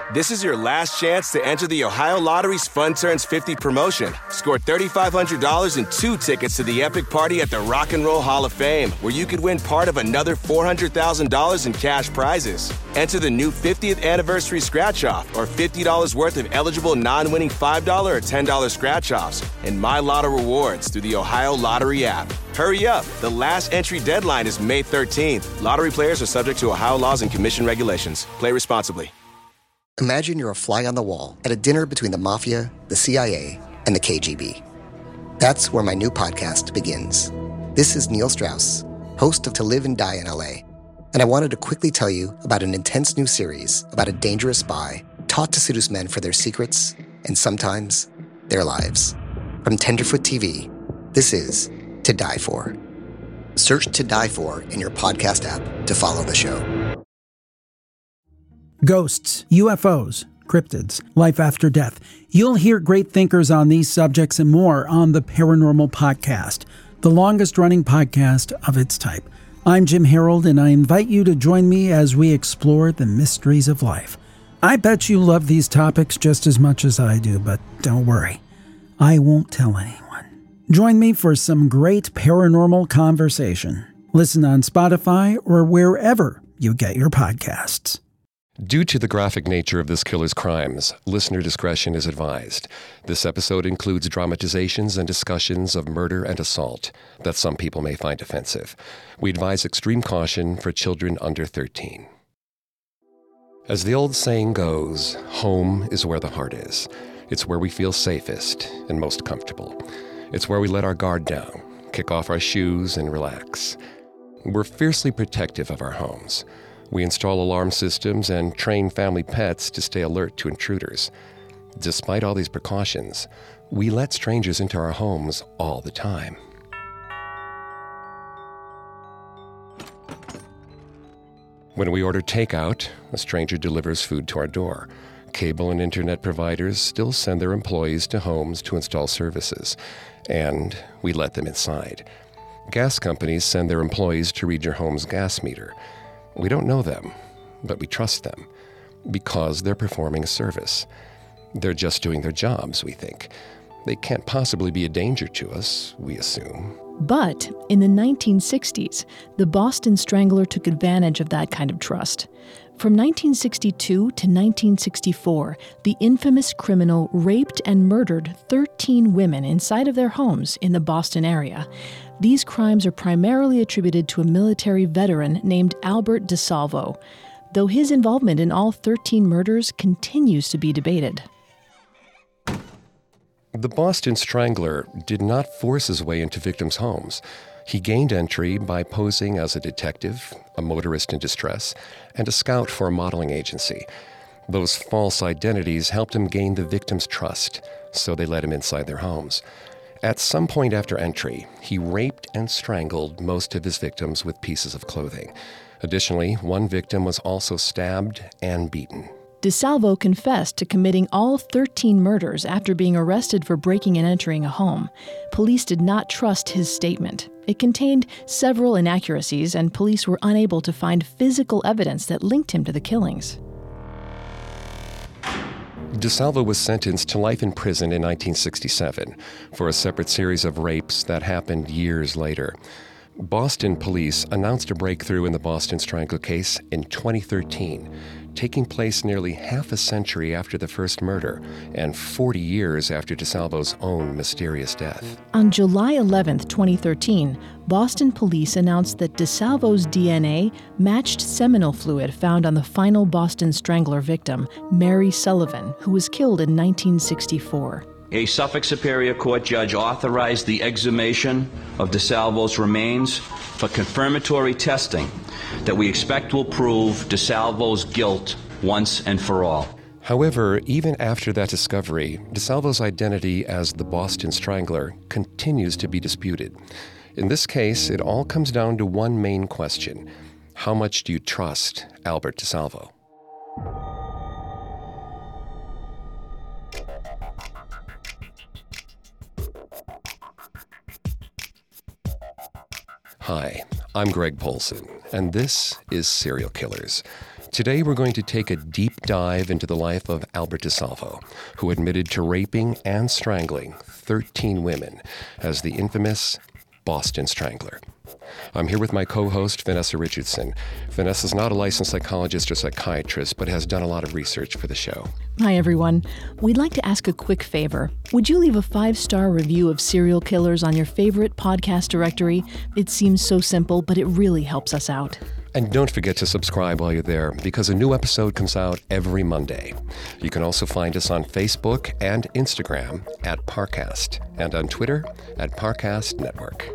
This is your last chance to enter the Ohio Lottery's Fun Turns 50 promotion. Score $3,500 and 2 tickets to the epic party at the Rock and Roll Hall of Fame, where you could win part of another $400,000 in cash prizes. Enter the new 50th anniversary scratch-off or $50 worth of eligible non-winning $5 or $10 scratch-offs and My Lotto rewards through the Ohio Lottery app. Hurry up. The last entry deadline is May 13th. Lottery players are subject to Ohio laws and commission regulations. Play responsibly. Imagine you're a fly on the wall at a dinner between the Mafia, the CIA, and the KGB. That's where my new podcast begins. This is Neil Strauss, host of To Live and Die in LA, and I wanted to quickly tell you about an intense new series about a dangerous spy taught to seduce men for their secrets and sometimes their lives. From Tenderfoot TV, this is To Die For. Search To Die For in your podcast app to follow the show. Ghosts, UFOs, cryptids, life after death. You'll hear great thinkers on these subjects and more on the Paranormal Podcast, the longest-running podcast of its type. I'm Jim Harold, and I invite you to join me as we explore the mysteries of life. I bet you love these topics just as much as I do, but don't worry, I won't tell anyone. Join me for some great paranormal conversation. Listen on Spotify or wherever you get your podcasts. Due to the graphic nature of this killer's crimes, listener discretion is advised. This episode includes dramatizations and discussions of murder and assault that some people may find offensive. We advise extreme caution for children under 13. As the old saying goes, home is where the heart is. It's where we feel safest and most comfortable. It's where we let our guard down, kick off our shoes, and relax. We're fiercely protective of our homes. We install alarm systems and train family pets to stay alert to intruders. Despite all these precautions, we let strangers into our homes all the time. When we order takeout, a stranger delivers food to our door. Cable and internet providers still send their employees to homes to install services, and we let them inside. Gas companies send their employees to read your home's gas meter. We don't know them, but we trust them because they're performing a service. They're just doing their jobs, we think. They can't possibly be a danger to us, we assume. But in the 1960s, the Boston Strangler took advantage of that kind of trust. From 1962 to 1964, the infamous criminal raped and murdered 13 women inside of their homes in the Boston area. These crimes are primarily attributed to a military veteran named Albert DeSalvo, though his involvement in all 13 murders continues to be debated. The Boston Strangler did not force his way into victims' homes. He gained entry by posing as a detective, a motorist in distress, and a scout for a modeling agency. Those false identities helped him gain the victims' trust, so they let him inside their homes. At some point after entry, he raped and strangled most of his victims with pieces of clothing. Additionally, one victim was also stabbed and beaten. DeSalvo confessed to committing all 13 murders after being arrested for breaking and entering a home. Police did not trust his statement. It contained several inaccuracies, and police were unable to find physical evidence that linked him to the killings. DeSalvo was sentenced to life in prison in 1967 for a separate series of rapes that happened years later. Boston police announced a breakthrough in the Boston Strangler case in 2013, taking place nearly half a century after the first murder and 40 years after DeSalvo's own mysterious death. On July 11, 2013, Boston police announced that DeSalvo's DNA matched seminal fluid found on the final Boston Strangler victim, Mary Sullivan, who was killed in 1964. A Suffolk Superior Court judge authorized the exhumation of DeSalvo's remains for confirmatory testing that we expect will prove DeSalvo's guilt once and for all. However, even after that discovery, DeSalvo's identity as the Boston Strangler continues to be disputed. In this case, it all comes down to one main question. How much do you trust Albert DeSalvo? Hi, I'm Greg Polson, and this is Serial Killers. Today we're going to take a deep dive into the life of Albert DeSalvo, who admitted to raping and strangling 13 women as the infamous Boston Strangler. I'm here with my co-host, Vanessa Richardson. Vanessa's not a licensed psychologist or psychiatrist, but has done a lot of research for the show. Hi, everyone. We'd like to ask a quick favor. Would you leave a 5-star review of serial killers on your favorite podcast directory? It seems so simple, but it really helps us out. And don't forget to subscribe while you're there, because a new episode comes out every Monday. You can also find us on Facebook and Instagram at Parcast, and on Twitter at Parcast Network.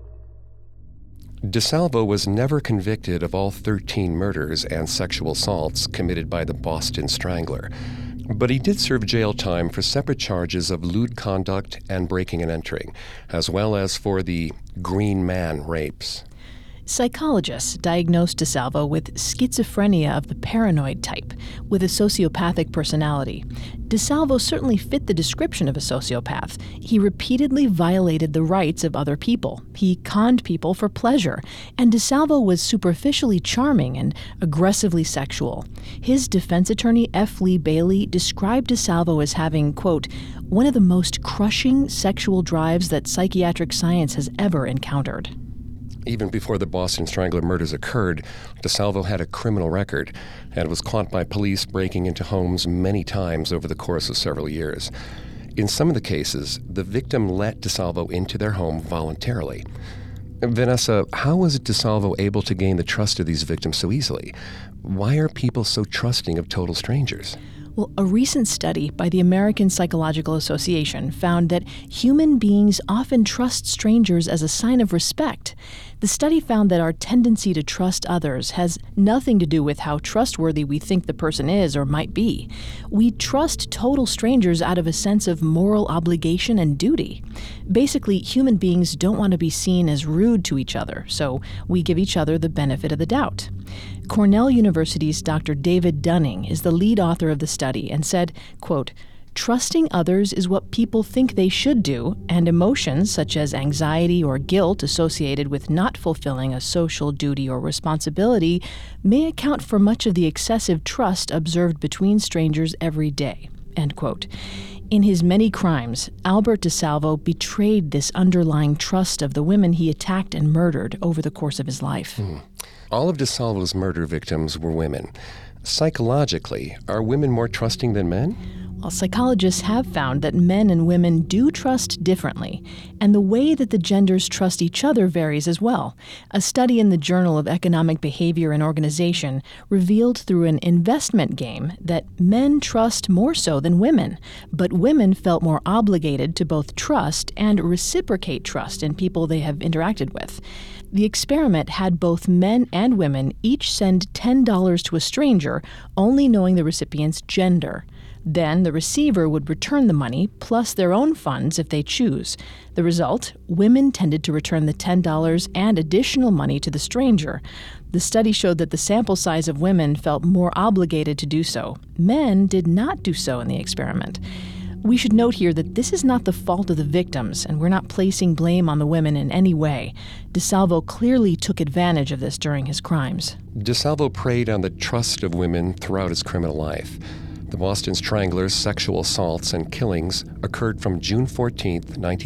DeSalvo was never convicted of all 13 murders and sexual assaults committed by the Boston Strangler, but he did serve jail time for separate charges of lewd conduct and breaking and entering, as well as for the Green Man rapes. Psychologists diagnosed DeSalvo with schizophrenia of the paranoid type, with a sociopathic personality. DeSalvo certainly fit the description of a sociopath. He repeatedly violated the rights of other people. He conned people for pleasure. And DeSalvo was superficially charming and aggressively sexual. His defense attorney, F. Lee Bailey, described DeSalvo as having, quote, one of the most crushing sexual drives that psychiatric science has ever encountered. Even before the Boston Strangler murders occurred, DeSalvo had a criminal record and was caught by police breaking into homes many times over the course of several years. In some of the cases, the victim let DeSalvo into their home voluntarily. Vanessa, how was DeSalvo able to gain the trust of these victims so easily? Why are people so trusting of total strangers? Well, a recent study by the American Psychological Association found that human beings often trust strangers as a sign of respect. The study found that our tendency to trust others has nothing to do with how trustworthy we think the person is or might be. We trust total strangers out of a sense of moral obligation and duty. Basically, human beings don't want to be seen as rude to each other, so we give each other the benefit of the doubt. Cornell University's Dr. David Dunning is the lead author of the study and said, quote, trusting others is what people think they should do, and emotions such as anxiety or guilt associated with not fulfilling a social duty or responsibility may account for much of the excessive trust observed between strangers every day, end quote. In his many crimes, Albert DeSalvo betrayed this underlying trust of the women he attacked and murdered over the course of his life. All of DeSalvo's murder victims were women. Psychologically, are women more trusting than men? Well, psychologists have found that men and women do trust differently, and the way that the genders trust each other varies as well. A study in the Journal of Economic Behavior and Organization revealed through an investment game that men trust more so than women, but women felt more obligated to both trust and reciprocate trust in people they have interacted with. The experiment had both men and women each send $10 to a stranger, only knowing the recipient's gender. Then the receiver would return the money, plus their own funds if they choose. The result, women tended to return the $10 and additional money to the stranger. The study showed that the sample size of women felt more obligated to do so. Men did not do so in the experiment. We should note here that this is not the fault of the victims, and we're not placing blame on the women in any way. DeSalvo clearly took advantage of this during his crimes. DeSalvo preyed on the trust of women throughout his criminal life. The Boston Strangler's sexual assaults and killings occurred from June 14,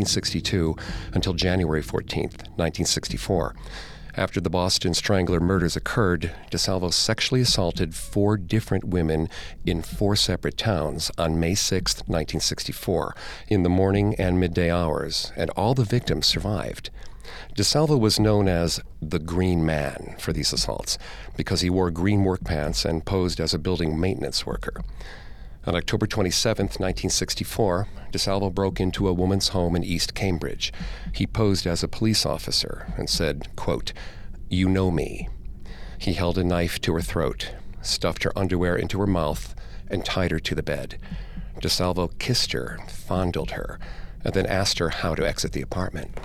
1962 until January 14, 1964. After the Boston Strangler murders occurred, DeSalvo sexually assaulted 4 different women in 4 separate towns on May 6, 1964, in the morning and midday hours, and all the victims survived. DeSalvo was known as the Green Man for these assaults because he wore green work pants and posed as a building maintenance worker. On October 27, 1964, DeSalvo broke into a woman's home in East Cambridge. He posed as a police officer and said, quote, "You know me." He held a knife to her throat, stuffed her underwear into her mouth, and tied her to the bed. DeSalvo kissed her, fondled her, and then asked her how to exit the apartment.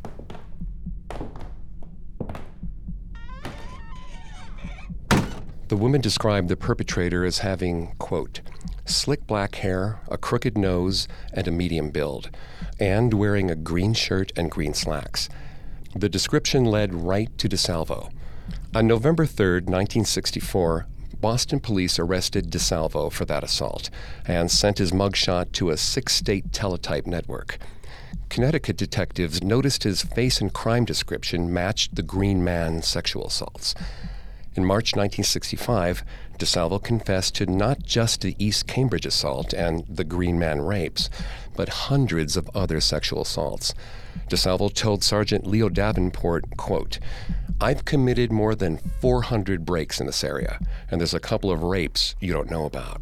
The woman described the perpetrator as having, quote, slick black hair, a crooked nose, and a medium build, and wearing a green shirt and green slacks. The description led right to DeSalvo. On November 3, 1964, Boston police arrested DeSalvo for that assault and sent his mugshot to a 6-state teletype network. Connecticut detectives noticed his face and crime description matched the Green Man sexual assaults. In March 1965, DeSalvo confessed to not just the East Cambridge assault and the Green Man rapes, but hundreds of other sexual assaults. DeSalvo told Sergeant Leo Davenport, quote, "I've committed more than 400 breaks in this area, and there's a couple of rapes you don't know about."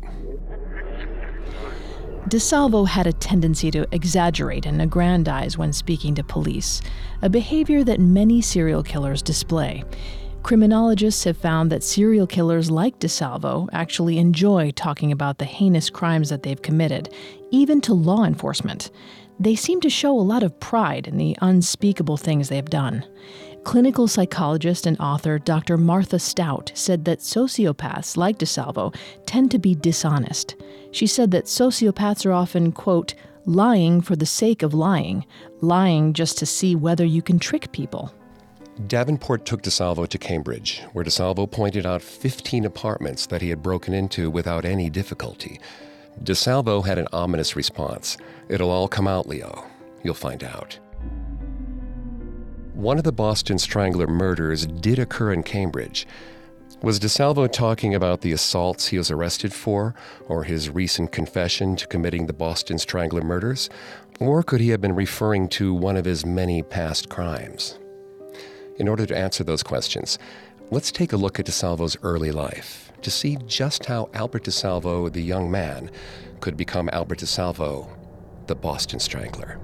DeSalvo had a tendency to exaggerate and aggrandize when speaking to police, a behavior that many serial killers display. Criminologists have found that serial killers like DeSalvo actually enjoy talking about the heinous crimes that they've committed, even to law enforcement. They seem to show a lot of pride in the unspeakable things they've done. Clinical psychologist and author Dr. Martha Stout said that sociopaths like DeSalvo tend to be dishonest. She said that sociopaths are often, quote, lying for the sake of lying just to see whether you can trick people. Davenport took DeSalvo to Cambridge, where DeSalvo pointed out 15 apartments that he had broken into without any difficulty. DeSalvo had an ominous response. "It'll all come out, Leo. You'll find out." One of the Boston Strangler murders did occur in Cambridge. Was DeSalvo talking about the assaults he was arrested for, or his recent confession to committing the Boston Strangler murders? Or could he have been referring to one of his many past crimes? In order to answer those questions, let's take a look at DeSalvo's early life to see just how Albert DeSalvo, the young man, could become Albert DeSalvo, the Boston Strangler.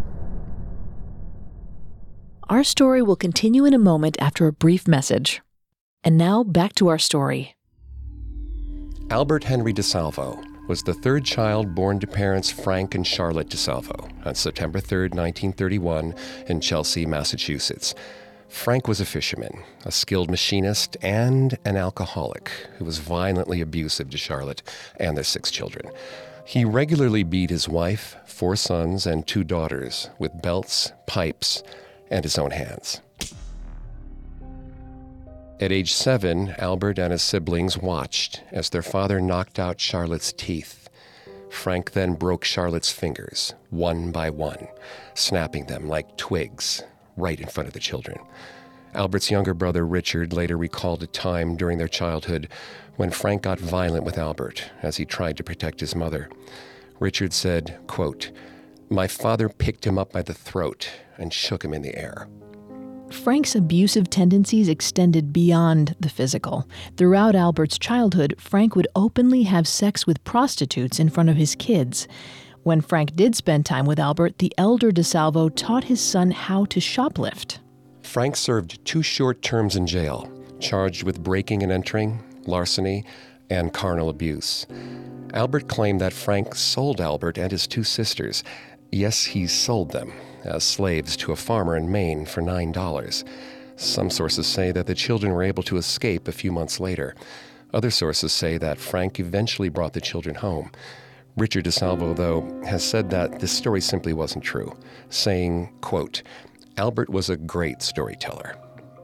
Our story will continue in a moment after a brief message. And now, back to our story. Albert Henry DeSalvo was the third child born to parents Frank and Charlotte DeSalvo on September 3, 1931, in Chelsea, Massachusetts. Frank was a fisherman, a skilled machinist, and an alcoholic who was violently abusive to Charlotte and their 6 children. He regularly beat his wife, 4 sons, and 2 daughters with belts, pipes, and his own hands. At age 7, Albert and his siblings watched as their father knocked out Charlotte's teeth. Frank then broke Charlotte's fingers, one by one, snapping them like twigs right in front of the children. Albert's younger brother, Richard, later recalled a time during their childhood when Frank got violent with Albert as he tried to protect his mother. Richard said, quote, "My father picked him up by the throat and shook him in the air." Frank's abusive tendencies extended beyond the physical. Throughout Albert's childhood, Frank would openly have sex with prostitutes in front of his kids. When Frank did spend time with Albert, the elder DeSalvo taught his son how to shoplift. Frank served 2 short terms in jail, charged with breaking and entering, larceny, and carnal abuse. Albert claimed that Frank sold Albert and his 2 sisters. Yes, he sold them as slaves to a farmer in Maine for $9. Some sources say that the children were able to escape a few months later. Other sources say that Frank eventually brought the children home. Richard DeSalvo, though, has said that this story simply wasn't true, saying, quote, "Albert was a great storyteller."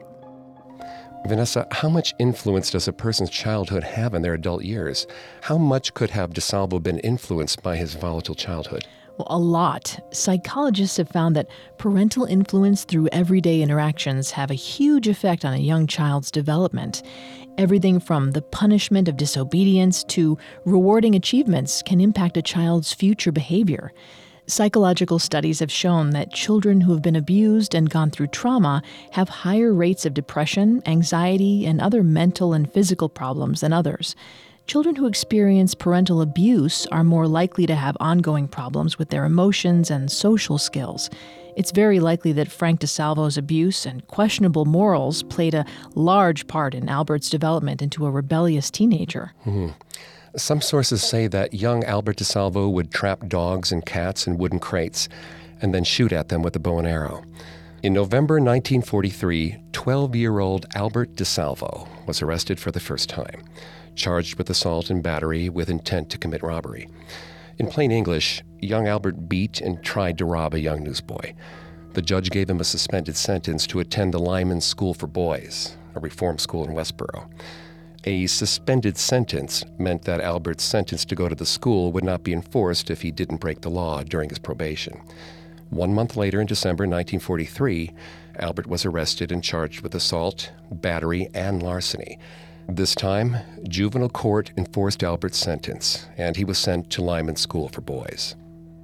Vanessa, how much influence does a person's childhood have in their adult years? How much could have DeSalvo been influenced by his volatile childhood? Well, a lot. Psychologists have found that parental influence through everyday interactions have a huge effect on a young child's development. Everything from the punishment of disobedience to rewarding achievements can impact a child's future behavior. Psychological studies have shown that children who have been abused and gone through trauma have higher rates of depression, anxiety, and other mental and physical problems than others. Children who experience parental abuse are more likely to have ongoing problems with their emotions and social skills. It's very likely that Frank DeSalvo's abuse and questionable morals played a large part in Albert's development into a rebellious teenager. Mm-hmm. Some sources say that young Albert DeSalvo would trap dogs and cats in wooden crates and then shoot at them with a bow and arrow. In November 1943, 12-year-old Albert DeSalvo was arrested for the first time, charged with assault and battery with intent to commit robbery. In plain English, young Albert beat and tried to rob a young newsboy. The judge gave him a suspended sentence to attend the Lyman School for Boys, a reform school in Westboro. A suspended sentence meant that Albert's sentence to go to the school would not be enforced if he didn't break the law during his probation. 1 month later, in December 1943, Albert was arrested and charged with assault, battery, and larceny. This time, juvenile court enforced Albert's sentence, and he was sent to Lyman School for Boys.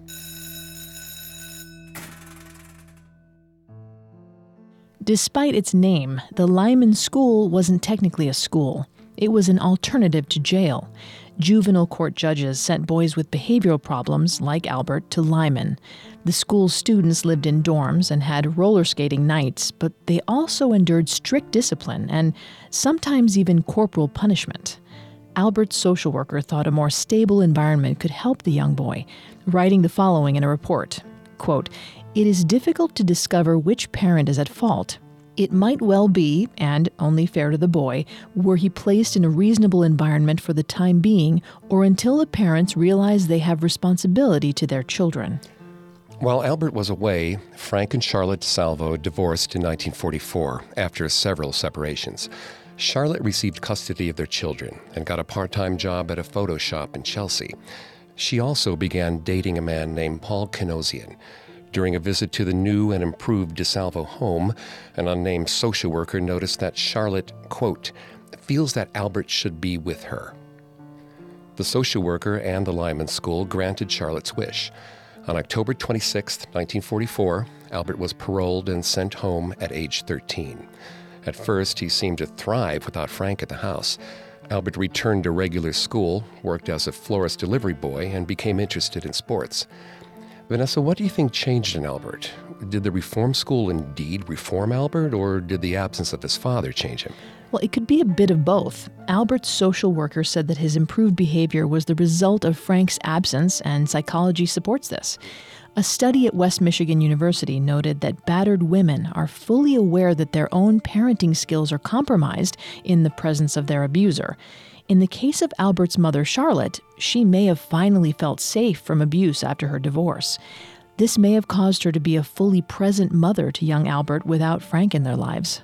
Despite its name, the Lyman School wasn't technically a school. It was an alternative to jail. Juvenile court judges sent boys with behavioral problems, like Albert, to Lyman. The school's students lived in dorms and had roller skating nights, but they also endured strict discipline and sometimes even corporal punishment. Albert's social worker thought a more stable environment could help the young boy, writing the following in a report, quote, "It is difficult to discover which parent is at fault. It might well be, and only fair to the boy, were he placed in a reasonable environment for the time being or until the parents realize they have responsibility to their children." While Albert was away, Frank and Charlotte DeSalvo divorced in 1944 after several separations. Charlotte received custody of their children and got a part-time job at a photo shop in Chelsea. She also began dating a man named Paul Kanosian. During a visit to the new and improved DeSalvo home, an unnamed social worker noticed that Charlotte, quote, "feels that Albert should be with her." The social worker and the Lyman School granted Charlotte's wish. On October 26, 1944, Albert was paroled and sent home at age 13. At first, he seemed to thrive without Frank at the house. Albert returned to regular school, worked as a florist delivery boy, and became interested in sports. Vanessa, what do you think changed in Albert? Did the reform school indeed reform Albert, or did the absence of his father change him? Well, it could be a bit of both. Albert's social worker said that his improved behavior was the result of Frank's absence, and psychology supports this. A study at West Michigan University noted that battered women are fully aware that their own parenting skills are compromised in the presence of their abuser. In the case of Albert's mother, Charlotte, she may have finally felt safe from abuse after her divorce. This may have caused her to be a fully present mother to young Albert without Frank in their lives.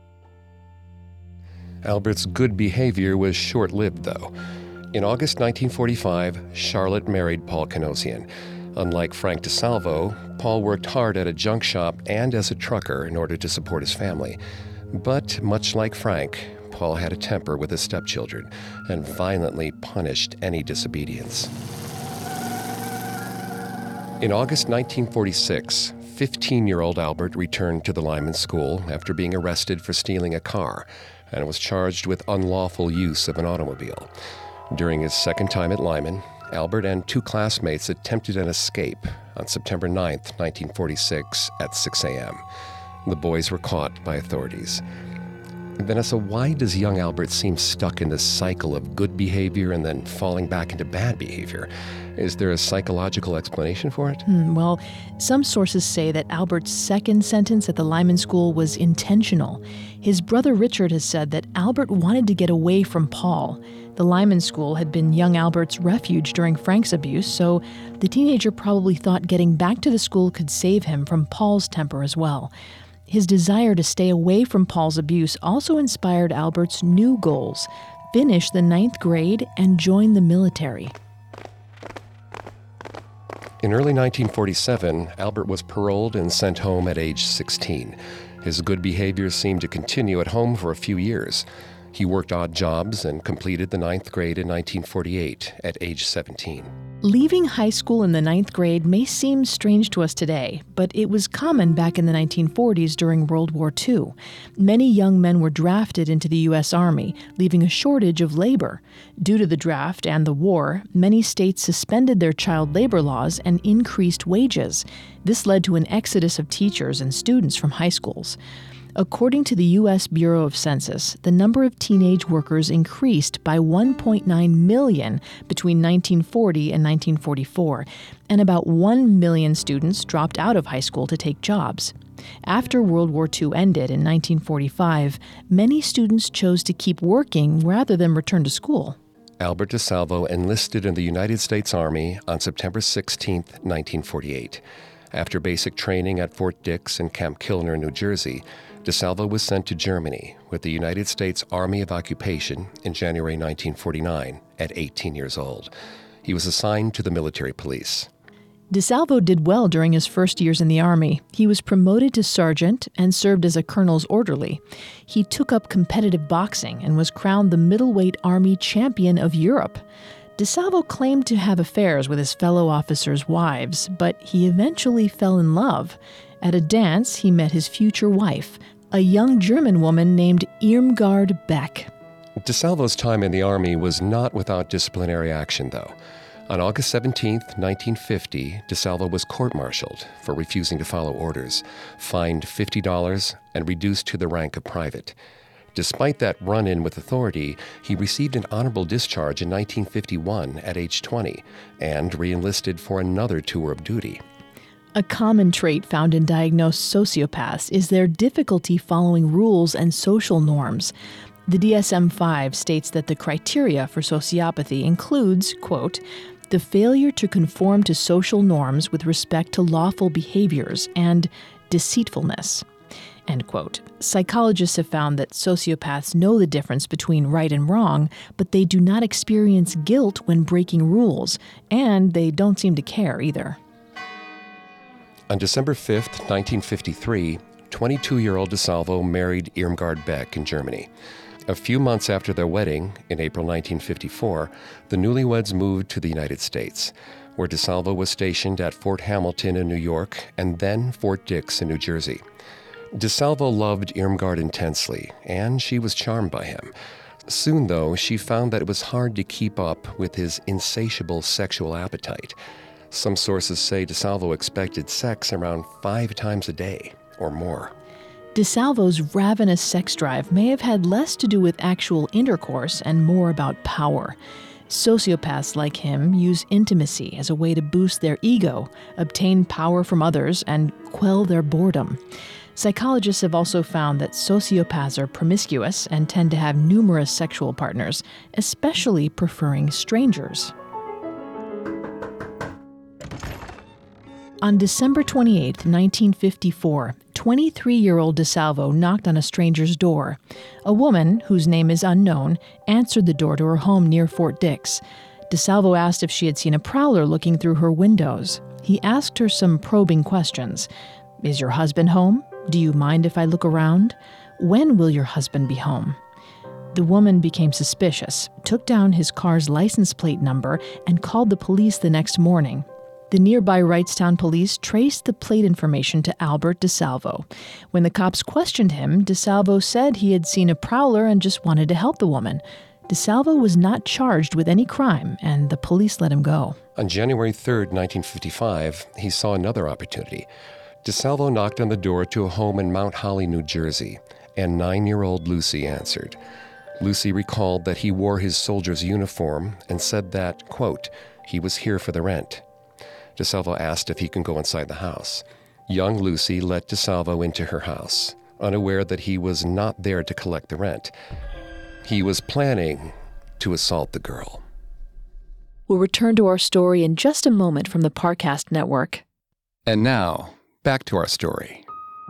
Albert's good behavior was short-lived, though. In August 1945, Charlotte married Paul Kanosian. Unlike Frank DeSalvo, Paul worked hard at a junk shop and as a trucker in order to support his family. But much like Frank, Paul had a temper with his stepchildren and violently punished any disobedience. In August 1946, 15-year-old Albert returned to the Lyman School after being arrested for stealing a car and was charged with unlawful use of an automobile. During his second time at Lyman, Albert and two classmates attempted an escape on September 9, 1946 at 6 a.m. The boys were caught by authorities. Vanessa, why does young Albert seem stuck in this cycle of good behavior and then falling back into bad behavior? Is there a psychological explanation for it? Well, some sources say that Albert's second sentence at the Lyman School was intentional. His brother Richard has said that Albert wanted to get away from Paul. The Lyman School had been young Albert's refuge during Frank's abuse, so the teenager probably thought getting back to the school could save him from Paul's temper as well. His desire to stay away from Paul's abuse also inspired Albert's new goals: finish the 9th grade and join the military. In early 1947, Albert was paroled and sent home at age 16. His good behavior seemed to continue at home for a few years. He worked odd jobs and completed the 9th grade in 1948 at age 17. Leaving high school in the 9th grade may seem strange to us today, but it was common back in the 1940s during World War II. Many young men were drafted into the U.S. Army, leaving a shortage of labor. Due to the draft and the war, many states suspended their child labor laws and increased wages. This led to an exodus of teachers and students from high schools. According to the U.S. Bureau of Census, the number of teenage workers increased by 1.9 million between 1940 and 1944, and about 1 million students dropped out of high school to take jobs. After World War II ended in 1945, many students chose to keep working rather than return to school. Albert DeSalvo enlisted in the United States Army on September 16, 1948. After basic training at Fort Dix and Camp Kilner, New Jersey, DeSalvo was sent to Germany with the United States Army of Occupation in January 1949 at 18 years old. He was assigned to the military police. DeSalvo did well during his first years in the Army. He was promoted to sergeant and served as a colonel's orderly. He took up competitive boxing and was crowned the middleweight Army champion of Europe. DeSalvo claimed to have affairs with his fellow officers' wives, but he eventually fell in love. At a dance, he met his future wife, a young German woman named Irmgard Beck. DeSalvo's time in the Army was not without disciplinary action, though. On August 17, 1950, DeSalvo was court-martialed for refusing to follow orders, fined $50, and reduced to the rank of private. Despite that run-in with authority, he received an honorable discharge in 1951 at age 20 and re-enlisted for another tour of duty. A common trait found in diagnosed sociopaths is their difficulty following rules and social norms. The DSM-5 states that the criteria for sociopathy includes, quote, the failure to conform to social norms with respect to lawful behaviors and deceitfulness, end quote. Psychologists have found that sociopaths know the difference between right and wrong, but they do not experience guilt when breaking rules, and they don't seem to care either. On December 5, 1953, 22-year-old DeSalvo married Irmgard Beck in Germany. A few months after their wedding, in April 1954, the newlyweds moved to the United States, where DeSalvo was stationed at Fort Hamilton in New York and then Fort Dix in New Jersey. DeSalvo loved Irmgard intensely, and she was charmed by him. Soon, though, she found that it was hard to keep up with his insatiable sexual appetite. Some sources say DeSalvo expected sex around 5 times a day or more. DeSalvo's ravenous sex drive may have had less to do with actual intercourse and more about power. Sociopaths like him use intimacy as a way to boost their ego, obtain power from others, and quell their boredom. Psychologists have also found that sociopaths are promiscuous and tend to have numerous sexual partners, especially preferring strangers. On December 28, 1954, 23-year-old DeSalvo knocked on a stranger's door. A woman, whose name is unknown, answered the door to her home near Fort Dix. DeSalvo asked if she had seen a prowler looking through her windows. He asked her some probing questions. Is your husband home? Do you mind if I look around? When will your husband be home? The woman became suspicious, took down his car's license plate number, and called the police the next morning. The nearby Wrightstown police traced the plate information to Albert DeSalvo. When the cops questioned him, DeSalvo said he had seen a prowler and just wanted to help the woman. DeSalvo was not charged with any crime, and the police let him go. On January 3, 1955, he saw another opportunity. DeSalvo knocked on the door to a home in Mount Holly, New Jersey, and 9-year-old Lucy answered. Lucy recalled that he wore his soldier's uniform and said that, quote, he was here for the rent. DeSalvo asked if he can go inside the house. Young Lucy let DeSalvo into her house, unaware that he was not there to collect the rent. He was planning to assault the girl. We'll return to our story in just a moment from the Parcast Network. And now, back to our story.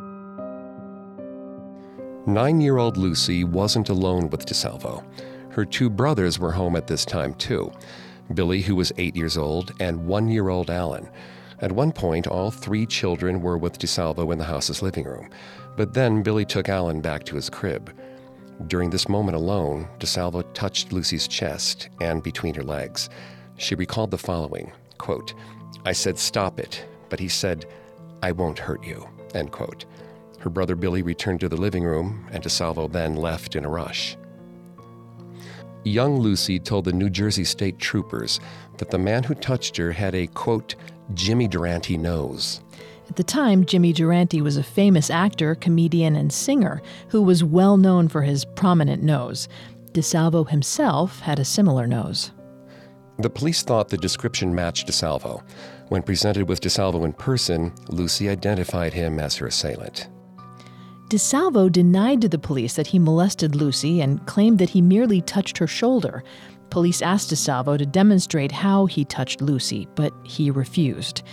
9-year-old Lucy wasn't alone with DeSalvo. Her 2 brothers were home at this time, too. Billy, who was 8 years old, and 1-year-old Alan. At one point, all 3 children were with DeSalvo in the house's living room. But then Billy took Alan back to his crib. During this moment alone, DeSalvo touched Lucy's chest and between her legs. She recalled the following, quote, I said, stop it, but he said, I won't hurt you, end quote. Her brother Billy returned to the living room, and DeSalvo then left in a rush. Young Lucy told the New Jersey State Troopers that the man who touched her had a, quote, Jimmy Durante nose. At the time, Jimmy Durante was a famous actor, comedian, and singer who was well known for his prominent nose. DeSalvo himself had a similar nose. The police thought the description matched DeSalvo. When presented with DeSalvo in person, Lucy identified him as her assailant. DeSalvo denied to the police that he molested Lucy and claimed that he merely touched her shoulder. Police asked DeSalvo to demonstrate how he touched Lucy, but he refused.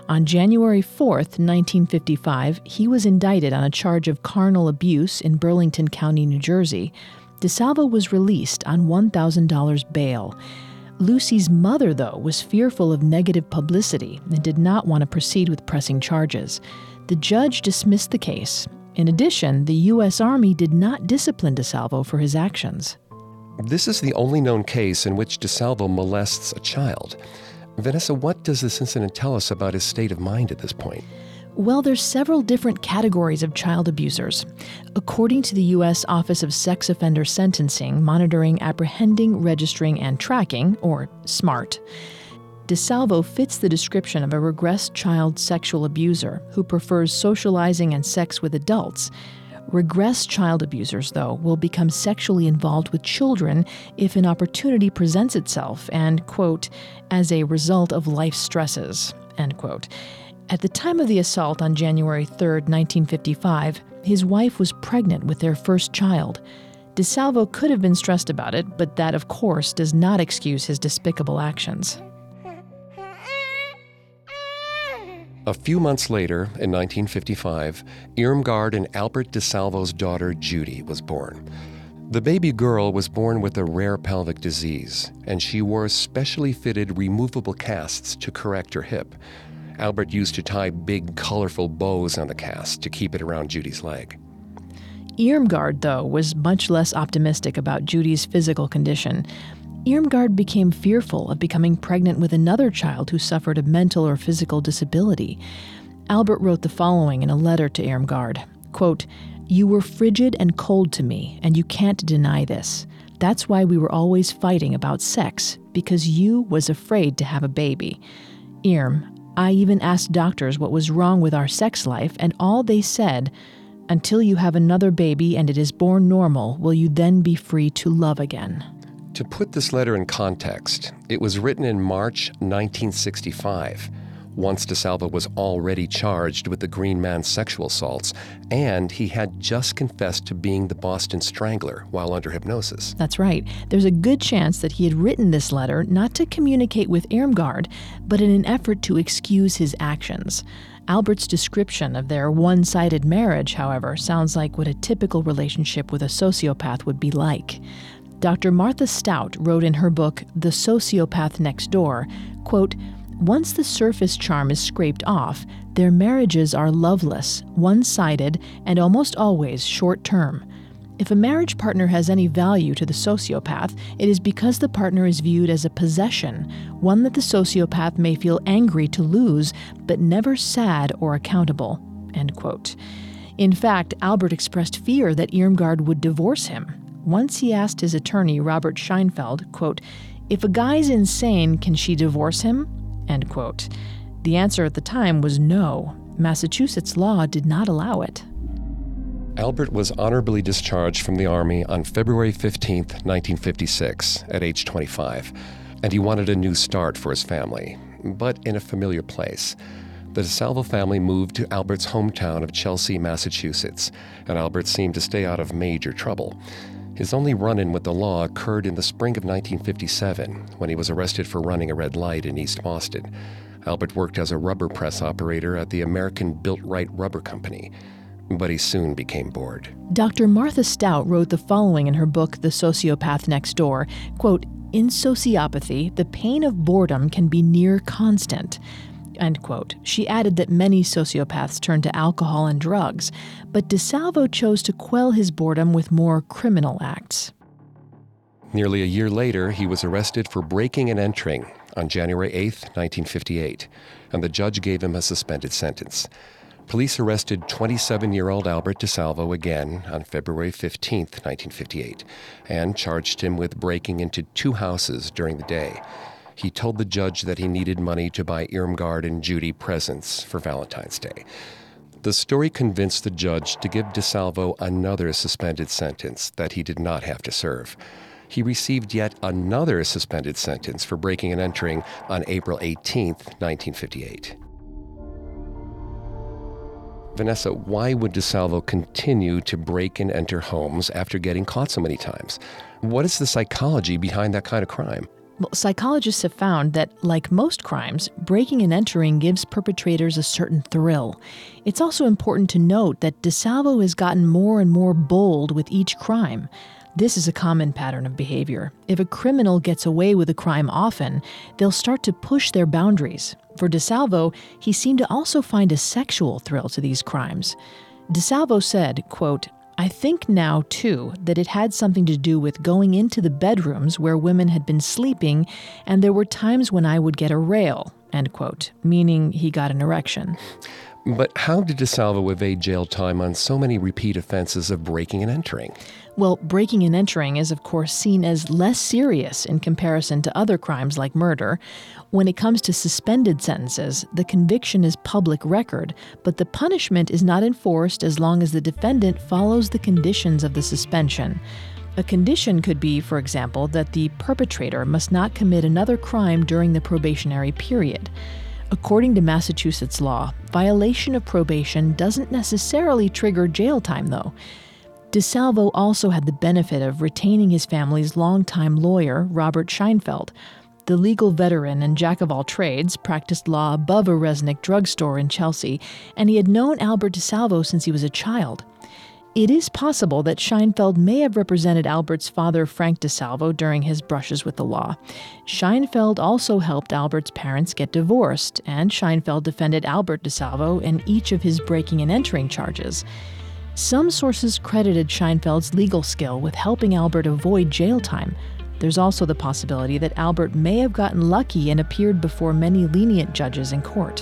On January 4th, 1955, he was indicted on a charge of carnal abuse in Burlington County, New Jersey. DeSalvo was released on $1,000 bail. Lucy's mother, though, was fearful of negative publicity and did not want to proceed with pressing charges. The judge dismissed the case. In addition, the U.S. Army did not discipline DeSalvo for his actions. This is the only known case in which DeSalvo molests a child. Vanessa, what does this incident tell us about his state of mind at this point? Well, there's several different categories of child abusers. According to the U.S. Office of Sex Offender Sentencing, Monitoring, Apprehending, Registering, and Tracking, or SMART, DeSalvo fits the description of a regressed child sexual abuser who prefers socializing and sex with adults. Regressed child abusers, though, will become sexually involved with children if an opportunity presents itself and, quote, as a result of life stresses, end quote. At the time of the assault on January 3, 1955, his wife was pregnant with their first child. DeSalvo could have been stressed about it, but that, of course, does not excuse his despicable actions. A few months later, in 1955, Irmgard and Albert DeSalvo's daughter, Judy, was born. The baby girl was born with a rare pelvic disease, and she wore specially fitted removable casts to correct her hip. Albert used to tie big, colorful bows on the cast to keep it around Judy's leg. Irmgard, though, was much less optimistic about Judy's physical condition. Irmgard became fearful of becoming pregnant with another child who suffered a mental or physical disability. Albert wrote the following in a letter to Irmgard, quote, "You were frigid and cold to me, and you can't deny this. That's why we were always fighting about sex, because you was afraid to have a baby. Irm, I even asked doctors what was wrong with our sex life, and all they said, until you have another baby and it is born normal, will you then be free to love again?" To put this letter in context, it was written in March 1965, once DeSalvo was already charged with the Green Man's sexual assaults, and he had just confessed to being the Boston Strangler while under hypnosis. That's right. There's a good chance that he had written this letter not to communicate with Irmgard, but in an effort to excuse his actions. Albert's description of their one-sided marriage, however, sounds like what a typical relationship with a sociopath would be like. Dr. Martha Stout wrote in her book, The Sociopath Next Door, quote, "Once the surface charm is scraped off, their marriages are loveless, one-sided, and almost always short-term. If a marriage partner has any value to the sociopath, it is because the partner is viewed as a possession, one that the sociopath may feel angry to lose, but never sad or accountable," end quote. In fact, Albert expressed fear that Irmgard would divorce him. Once he asked his attorney, Robert Scheinfeld, quote, "If a guy's insane, can she divorce him?" End quote. The answer at the time was no. Massachusetts law did not allow it. Albert was honorably discharged from the Army on February 15, 1956, at age 25, and he wanted a new start for his family, but in a familiar place. The DeSalvo family moved to Albert's hometown of Chelsea, Massachusetts, and Albert seemed to stay out of major trouble. His only run-in with the law occurred in the spring of 1957, when he was arrested for running a red light in East Boston. Albert worked as a rubber press operator at the American Built-Right Rubber Company, but he soon became bored. Dr. Martha Stout wrote the following in her book, The Sociopath Next Door, quote, "In sociopathy, the pain of boredom can be near constant," end quote. She added that many sociopaths turn to alcohol and drugs, but DeSalvo chose to quell his boredom with more criminal acts. Nearly a year later, he was arrested for breaking and entering on January 8, 1958, and the judge gave him a suspended sentence. Police arrested 27-year-old Albert DeSalvo again on February 15, 1958, and charged him with breaking into 2 houses during the day. He told the judge that he needed money to buy Irmgard and Judy presents for Valentine's Day. The story convinced the judge to give DeSalvo another suspended sentence that he did not have to serve. He received yet another suspended sentence for breaking and entering on April 18, 1958. Vanessa, why would DeSalvo continue to break and enter homes after getting caught so many times? What is the psychology behind that kind of crime? Well, psychologists have found that, like most crimes, breaking and entering gives perpetrators a certain thrill. It's also important to note that DeSalvo has gotten more and more bold with each crime. This is a common pattern of behavior. If a criminal gets away with a crime often, they'll start to push their boundaries. For DeSalvo, he seemed to also find a sexual thrill to these crimes. DeSalvo said, quote, "I think now, too, that it had something to do with going into the bedrooms where women had been sleeping, and there were times when I would get a rail," end quote, meaning he got an erection. But how did DeSalvo evade jail time on so many repeat offenses of breaking and entering? Well, breaking and entering is, of course, seen as less serious in comparison to other crimes like murder. When it comes to suspended sentences, the conviction is public record, but the punishment is not enforced as long as the defendant follows the conditions of the suspension. A condition could be, for example, that the perpetrator must not commit another crime during the probationary period. According to Massachusetts law, violation of probation doesn't necessarily trigger jail time, though. DeSalvo also had the benefit of retaining his family's longtime lawyer, Robert Scheinfeld. The legal veteran and jack-of-all-trades practiced law above a Resnick drugstore in Chelsea, and he had known Albert DeSalvo since he was a child. It is possible that Scheinfeld may have represented Albert's father, Frank DeSalvo, during his brushes with the law. Scheinfeld also helped Albert's parents get divorced, and Scheinfeld defended Albert DeSalvo in each of his breaking and entering charges. Some sources credited Scheinfeld's legal skill with helping Albert avoid jail time. There's also the possibility that Albert may have gotten lucky and appeared before many lenient judges in court.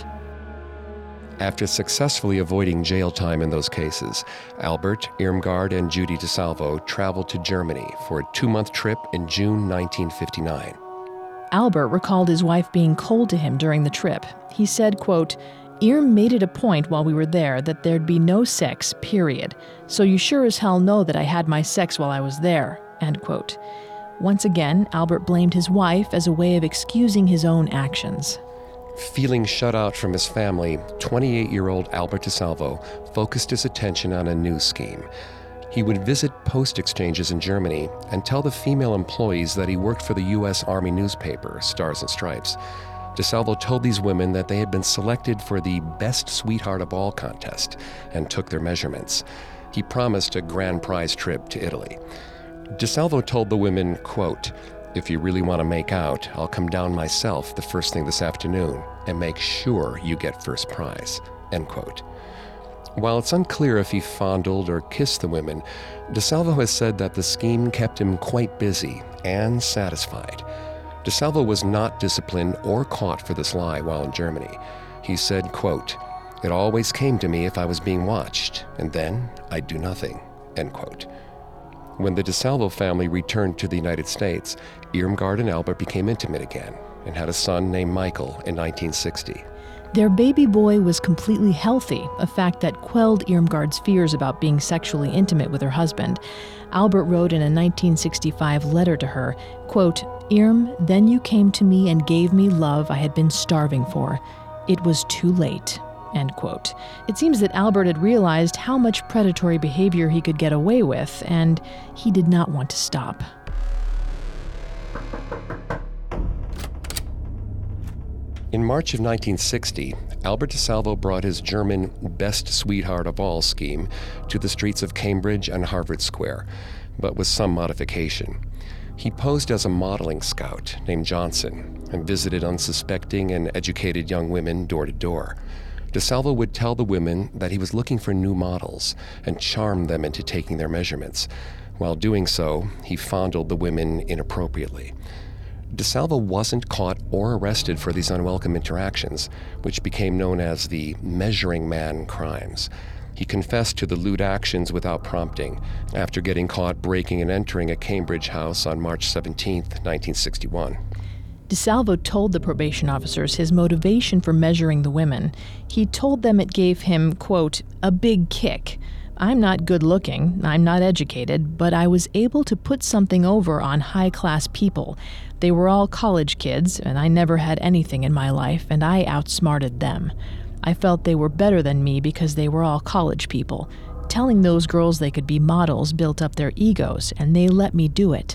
After successfully avoiding jail time in those cases, Albert, Irmgard, and Judy DeSalvo traveled to Germany for a 2-month trip in June 1959. Albert recalled his wife being cold to him during the trip. He said, quote, "Irm made it a point while we were there that there'd be no sex, period. So you sure as hell know that I had my sex while I was there," end quote. Once again, Albert blamed his wife as a way of excusing his own actions. Feeling shut out from his family, 28-year-old Albert DeSalvo focused his attention on a new scheme. He would visit post exchanges in Germany and tell the female employees that he worked for the U.S. Army newspaper, Stars and Stripes. DeSalvo told these women that they had been selected for the Best Sweetheart of All contest and took their measurements. He promised a grand prize trip to Italy. DeSalvo told the women, quote, "If you really want to make out, I'll come down myself the first thing this afternoon and make sure you get first prize," end quote. While it's unclear if he fondled or kissed the women, DeSalvo has said that the scheme kept him quite busy and satisfied. DeSalvo was not disciplined or caught for this lie while in Germany. He said, quote, "It always came to me if I was being watched, and then I'd do nothing," end quote. When the DeSalvo family returned to the United States, Irmgard and Albert became intimate again and had a son named Michael in 1960. Their baby boy was completely healthy, a fact that quelled Irmgard's fears about being sexually intimate with her husband. Albert wrote in a 1965 letter to her, quote, "Irm, then you came to me and gave me love I had been starving for. It was too late," end quote. It seems that Albert had realized how much predatory behavior he could get away with, and he did not want to stop. In March of 1960, Albert DeSalvo brought his German Best Sweetheart of All scheme to the streets of Cambridge and Harvard Square, but with some modification. He posed as a modeling scout named Johnson and visited unsuspecting and educated young women door to door. DeSalvo would tell the women that he was looking for new models and charm them into taking their measurements. While doing so, he fondled the women inappropriately. DeSalvo wasn't caught or arrested for these unwelcome interactions, which became known as the Measuring Man crimes. He confessed to the lewd actions without prompting after getting caught breaking and entering a Cambridge house on March 17, 1961. DeSalvo told the probation officers his motivation for measuring the women. He told them it gave him, quote, "a big kick. I'm not good looking, I'm not educated, but I was able to put something over on high-class people. They were all college kids, and I never had anything in my life, and I outsmarted them. I felt they were better than me because they were all college people. Telling those girls they could be models built up their egos, and they let me do it.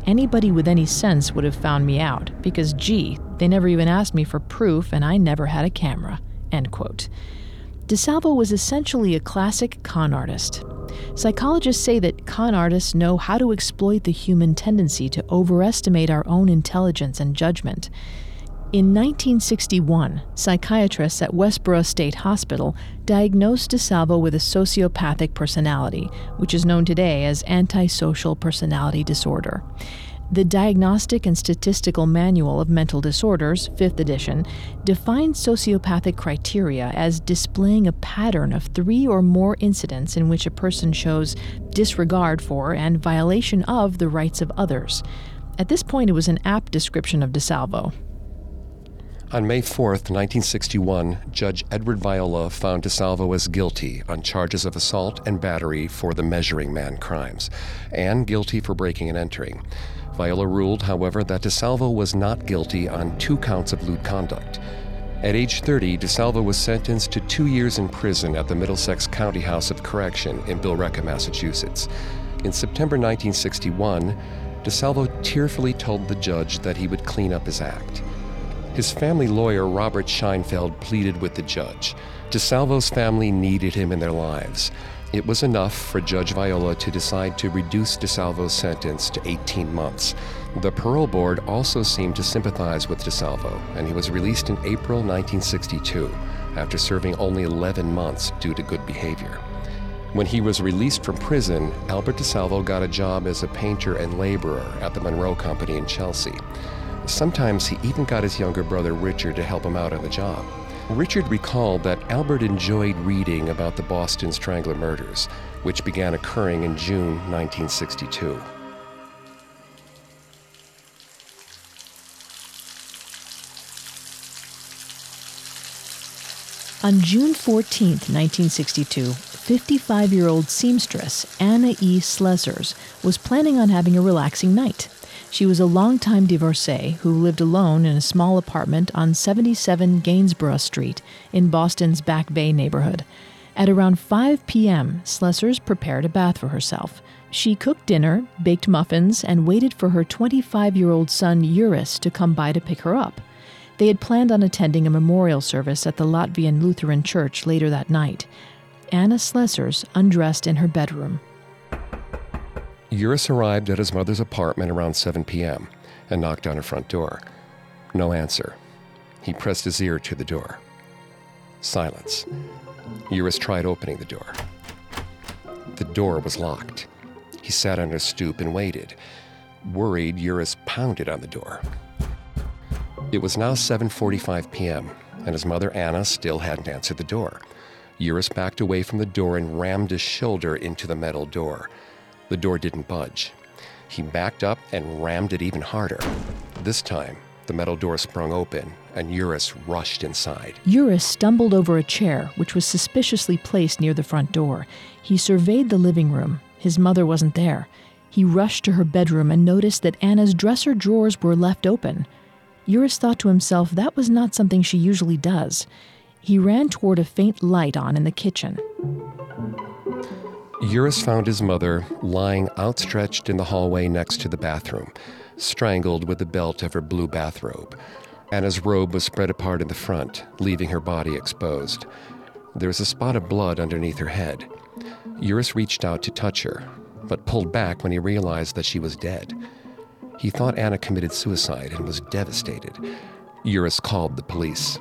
Anybody with any sense would have found me out, because gee, they never even asked me for proof and I never had a camera," end quote. DeSalvo was essentially a classic con artist. Psychologists say that con artists know how to exploit the human tendency to overestimate our own intelligence and judgment. In 1961, psychiatrists at Westboro State Hospital diagnosed DeSalvo with a sociopathic personality, which is known today as antisocial personality disorder. The Diagnostic and Statistical Manual of Mental Disorders, 5th edition, defines sociopathic criteria as displaying a pattern of 3 or more incidents in which a person shows disregard for and violation of the rights of others. At this point, it was an apt description of DeSalvo. On May 4th, 1961, Judge Edward Viola found DeSalvo as guilty on charges of assault and battery for the Measuring Man crimes, and guilty for breaking and entering. Viola ruled, however, that DeSalvo was not guilty on 2 counts of lewd conduct. At age 30, DeSalvo was sentenced to 2 years in prison at the Middlesex County House of Correction in Billerica, Massachusetts. In September 1961, DeSalvo tearfully told the judge that he would clean up his act. His family lawyer, Robert Scheinfeld, pleaded with the judge. DeSalvo's family needed him in their lives. It was enough for Judge Viola to decide to reduce DeSalvo's sentence to 18 months. The parole board also seemed to sympathize with DeSalvo, and he was released in April 1962 after serving only 11 months due to good behavior. When he was released from prison, Albert DeSalvo got a job as a painter and laborer at the Monroe Company in Chelsea. Sometimes he even got his younger brother Richard to help him out on the job. Richard recalled that Albert enjoyed reading about the Boston Strangler murders, which began occurring in June 1962. On June 14, 1962, 55-year-old seamstress Anna E. Slessers was planning on having a relaxing night. She was a longtime divorcee who lived alone in a small apartment on 77 Gainsborough Street in Boston's Back Bay neighborhood. At around 5 p.m., Slessers prepared a bath for herself. She cooked dinner, baked muffins, and waited for her 25-year-old son Uris to come by to pick her up. They had planned on attending a memorial service at the Latvian Lutheran Church later that night. Anna Slessers undressed in her bedroom. Uris arrived at his mother's apartment around 7 p.m. and knocked on her front door. No answer. He pressed his ear to the door. Silence. Uris tried opening the door. The door was locked. He sat on his stoop and waited. Worried, Uris pounded on the door. It was now 7:45 p.m., and his mother Anna still hadn't answered the door. Uris backed away from the door and rammed his shoulder into the metal door. The door didn't budge. He backed up and rammed it even harder. This time, the metal door sprung open, and Uris rushed inside. Uris stumbled over a chair, which was suspiciously placed near the front door. He surveyed the living room. His mother wasn't there. He rushed to her bedroom and noticed that Anna's dresser drawers were left open. Uris thought to himself that was not something she usually does. He ran toward a faint light on in the kitchen. Uris found his mother lying outstretched in the hallway next to the bathroom, strangled with the belt of her blue bathrobe. Anna's robe was spread apart in the front, leaving her body exposed. There was a spot of blood underneath her head. Uris reached out to touch her, but pulled back when he realized that she was dead. He thought Anna committed suicide and was devastated. Uris called the police.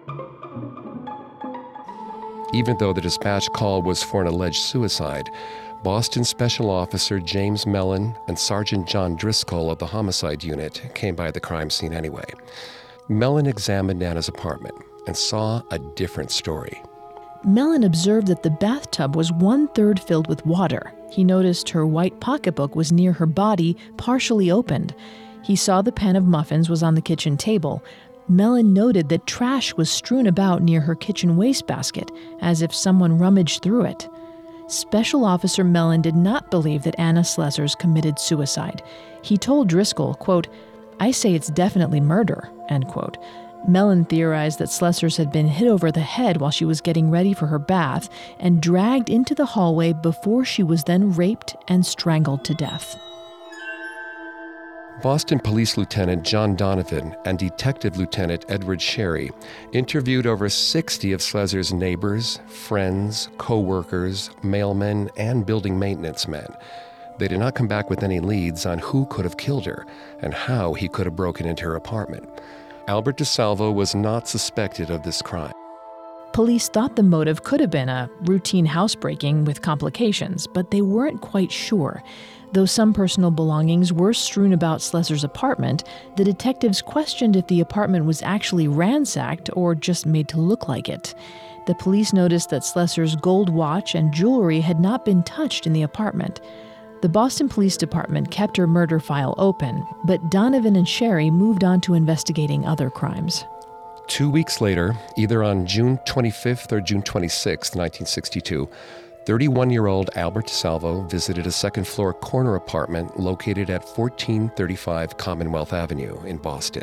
Even though the dispatch call was for an alleged suicide, Boston Special Officer James Mellon and Sergeant John Driscoll of the homicide unit came by the crime scene anyway. Mellon examined Anna's apartment and saw a different story. Mellon observed that the bathtub was 1/3 filled with water. He noticed her white pocketbook was near her body, partially opened. He saw the pan of muffins was on the kitchen table. Mellon noted that trash was strewn about near her kitchen wastebasket, as if someone rummaged through it. Special Officer Mellon did not believe that Anna Slessers committed suicide. He told Driscoll, quote, "I say it's definitely murder," end quote. Mellon theorized that Slessers had been hit over the head while she was getting ready for her bath and dragged into the hallway before she was then raped and strangled to death. Boston Police Lieutenant John Donovan and Detective Lieutenant Edward Sherry interviewed over 60 of Slezer's neighbors, friends, co-workers, mailmen, and building maintenance men. They did not come back with any leads on who could have killed her and how he could have broken into her apartment. Albert DeSalvo was not suspected of this crime. Police thought the motive could have been a routine housebreaking with complications, but they weren't quite sure. Though some personal belongings were strewn about Slezer's apartment, the detectives questioned if the apartment was actually ransacked or just made to look like it. The police noticed that Slezer's gold watch and jewelry had not been touched in the apartment. The Boston Police Department kept her murder file open, but Donovan and Sherry moved on to investigating other crimes. 2 weeks later, either on June 25th or June 26th, 1962, 31-year-old Albert DeSalvo visited a second-floor corner apartment located at 1435 Commonwealth Avenue in Boston.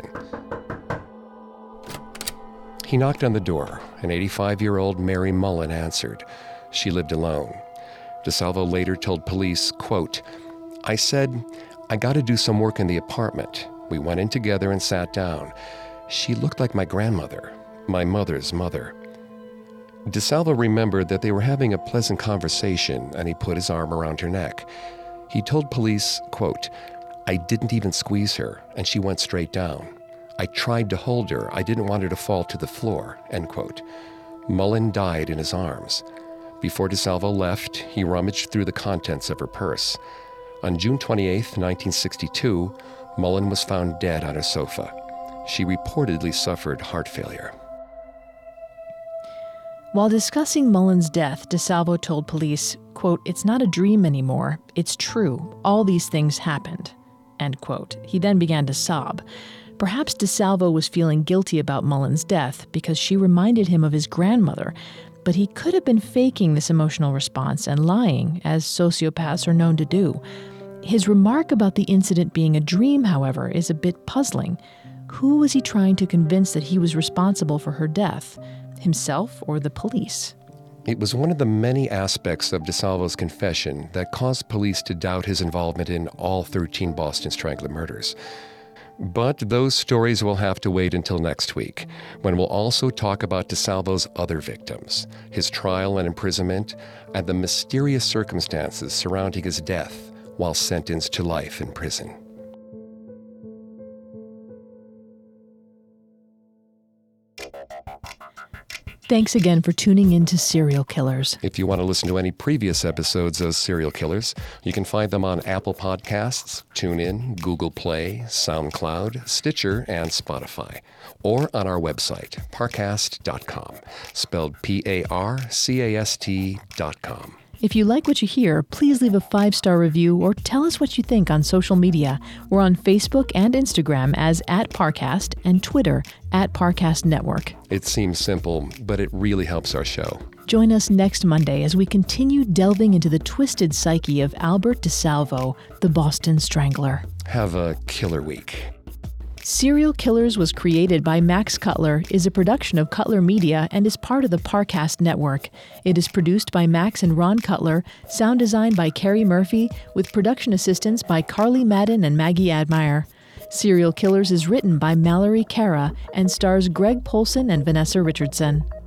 He knocked on the door. An 85-year-old Mary Mullen answered. She lived alone. DeSalvo later told police, quote, "I said, I got to do some work in the apartment. We went in together and sat down. She looked like my grandmother, my mother's mother." DeSalvo remembered that they were having a pleasant conversation, and he put his arm around her neck. He told police, quote, "I didn't even squeeze her, and she went straight down. I tried to hold her. I didn't want her to fall to the floor," end quote. Mullen died in his arms. Before DeSalvo left, he rummaged through the contents of her purse. On June 28, 1962, Mullen was found dead on her sofa. She reportedly suffered heart failure. While discussing Mullen's death, DeSalvo told police, quote, "It's not a dream anymore. It's true. All these things happened," end quote. He then began to sob. Perhaps DeSalvo was feeling guilty about Mullen's death because she reminded him of his grandmother, but he could have been faking this emotional response and lying, as sociopaths are known to do. His remark about the incident being a dream, however, is a bit puzzling. Who was he trying to convince that he was responsible for her death? Himself or the police? It was one of the many aspects of DeSalvo's confession that caused police to doubt his involvement in all 13 Boston Strangler murders. But those stories will have to wait until next week, when we'll also talk about DeSalvo's other victims, his trial and imprisonment, and the mysterious circumstances surrounding his death while sentenced to life in prison. Thanks again for tuning in to Serial Killers. If you want to listen to any previous episodes of Serial Killers, you can find them on Apple Podcasts, TuneIn, Google Play, SoundCloud, Stitcher, and Spotify, or on our website, Parcast.com, spelled Parcast.com. If you like what you hear, please leave a 5-star review or tell us what you think on social media. We're on Facebook and Instagram as @Parcast and Twitter @Parcast Network. It seems simple, but it really helps our show. Join us next Monday as we continue delving into the twisted psyche of Albert DeSalvo, the Boston Strangler. Have a killer week. Serial Killers was created by Max Cutler, is a production of Cutler Media, and is part of the Parcast Network. It is produced by Max and Ron Cutler, sound designed by Carrie Murphy, with production assistance by Carly Madden and Maggie Admire. Serial Killers is written by Mallory Cara and stars Greg Polson and Vanessa Richardson.